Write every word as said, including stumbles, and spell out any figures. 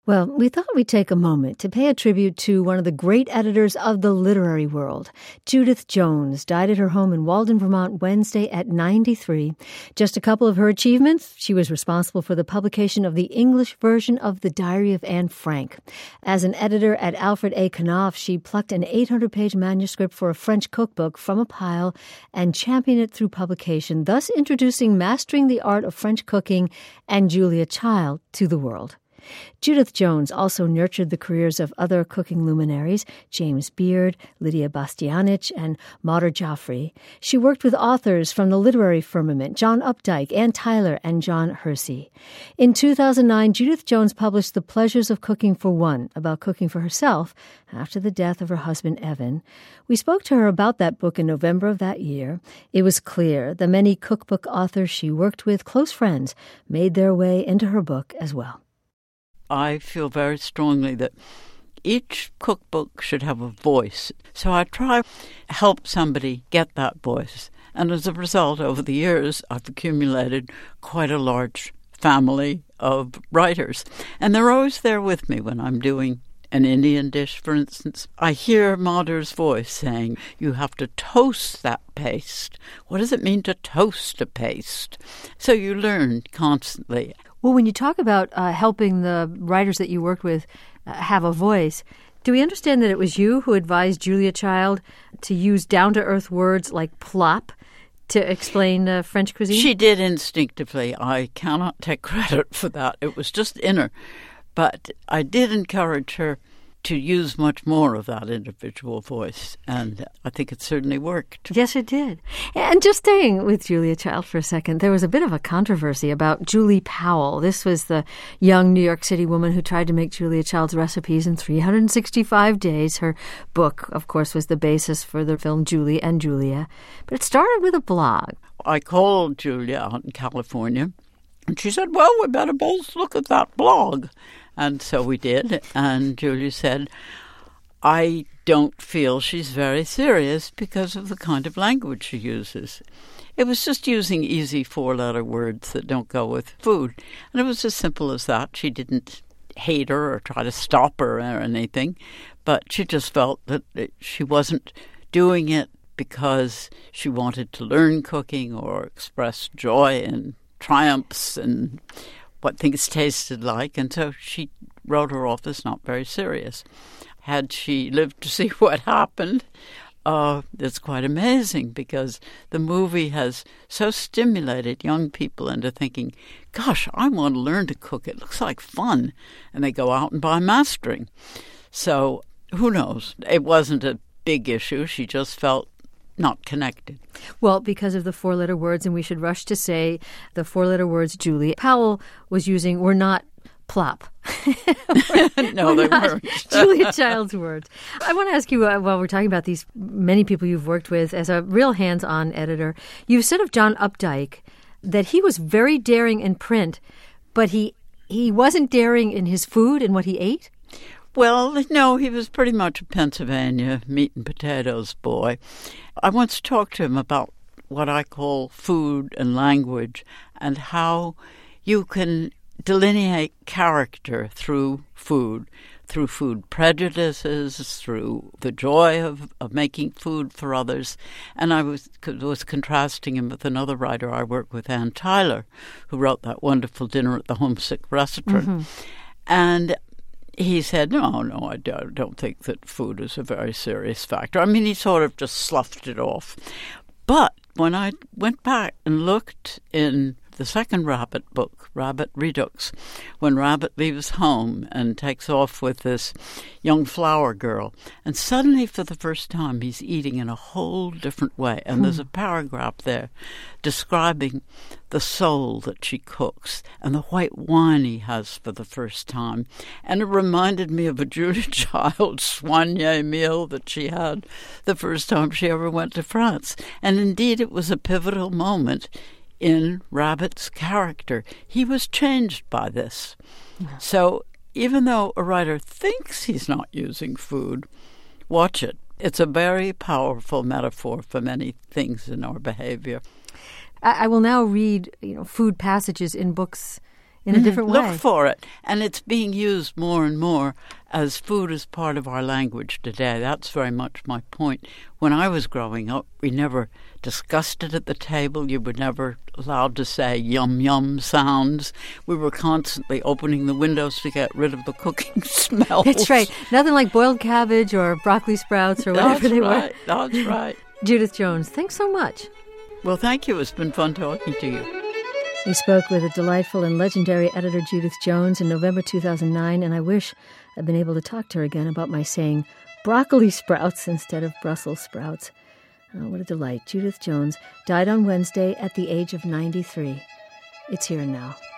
Well, we thought we'd take a moment to pay a tribute to one of the great editors of the literary world. Judith Jones died at her home in Walden, Vermont, Wednesday at ninety-three. Just a couple of her achievements. She was responsible for the publication of the English version of The Diary of Anne Frank. As an editor at Alfred A. Knopf, she plucked an eight hundred page manuscript for a French cookbook from a pile and championed it through publication, thus introducing Mastering the Art of French Cooking and Julia Child to the world. Judith Jones also nurtured the careers of other cooking luminaries, James Beard, Lydia Bastianich, and Maudre Joffre. She worked with authors from the literary firmament, John Updike, Ann Tyler, and John Hersey. In two thousand nine, Judith Jones published The Pleasures of Cooking for One, about cooking for herself after the death of her husband, Evan. We spoke to her about that book in November of that year. It was clear the many cookbook authors she worked with, close friends, made their way into her book as well. I feel very strongly that each cookbook should have a voice. So I try to help somebody get that voice. And as a result, over the years, I've accumulated quite a large family of writers. And they're always there with me when I'm doing an Indian dish, for instance. I hear Maudre's voice saying, you have to toast that paste. What does it mean to toast a paste? So you learn constantly. Well, when you talk about uh, helping the writers that you worked with uh, have a voice, do we understand that it was you who advised Julia Child to use down-to-earth words like plop to explain uh, French cuisine? She did instinctively. I cannot take credit for that. It was just in her. But I did encourage her to use much more of that individual voice, and I think it certainly worked. Yes, it did. And just staying with Julia Child for a second, there was a bit of a controversy about Julie Powell. This was the young New York City woman who tried to make Julia Child's recipes in three hundred sixty-five days. Her book, of course, was the basis for the film Julie and Julia, but it started with a blog. I called Julia out in California, and she said, well, we better both look at that blog. And so we did, and Julia said, I don't feel she's very serious because of the kind of language she uses. It was just using easy four-letter words that don't go with food. And it was as simple as that. She didn't hate her or try to stop her or anything, but she just felt that she wasn't doing it because she wanted to learn cooking or express joy and triumphs and what things tasted like, and so she wrote her off as not very serious. Had she lived to see what happened, uh, it's quite amazing because the movie has so stimulated young people into thinking, gosh, I want to learn to cook. It looks like fun. And they go out and buy Mastering. So who knows? It wasn't a big issue. She just felt not connected. Well, because of the four-letter words, and we should rush to say the four-letter words Julie Powell was using were not plop. No, they weren't. Julia Child's words. I want to ask you, uh, while we're talking about these many people you've worked with as a real hands-on editor, you've said of John Updike that he was very daring in print, but he he wasn't daring in his food and what he ate? Well, no, he was pretty much a Pennsylvania meat and potatoes boy. I once talked to him about what I call food and language and how you can delineate character through food, through food prejudices, through the joy of, of making food for others. And I was was contrasting him with another writer I work with, Ann Tyler, who wrote that wonderful Dinner at the Homesick Restaurant. Mm-hmm. And he said, no, no, I don't think that food is a very serious factor. I mean, he sort of just sloughed it off. But when I went back and looked in the second Rabbit book, Rabbit Redux, when Rabbit leaves home and takes off with this young flower girl, and suddenly for the first time he's eating in a whole different way. And hmm. there's a paragraph there describing the sole that she cooks and the white wine he has for the first time. And it reminded me of a Julia Child soigné meal that she had the first time she ever went to France. And indeed, it was a pivotal moment in Rabbit's character. He was changed by this. Yeah. So even though a writer thinks he's not using food, watch it. It's a very powerful metaphor for many things in our behavior. I, I will now read, you know, food passages in books in a different way. Look for it. And it's being used more and more as food is part of our language today. That's very much my point. When I was growing up, we never discussed it at the table. You were never allowed to say yum yum sounds. We were constantly opening the windows to get rid of the cooking smells. That's right. Nothing like boiled cabbage or broccoli sprouts or whatever That's they right. were. That's right. Judith Jones, thanks so much. Well, thank you. It's been fun talking to you. We spoke with a delightful and legendary editor, Judith Jones, in November two thousand nine, and I wish I'd been able to talk to her again about my saying broccoli sprouts instead of Brussels sprouts. Oh, what a delight. Judith Jones died on Wednesday at the age of ninety-three. It's Here and Now.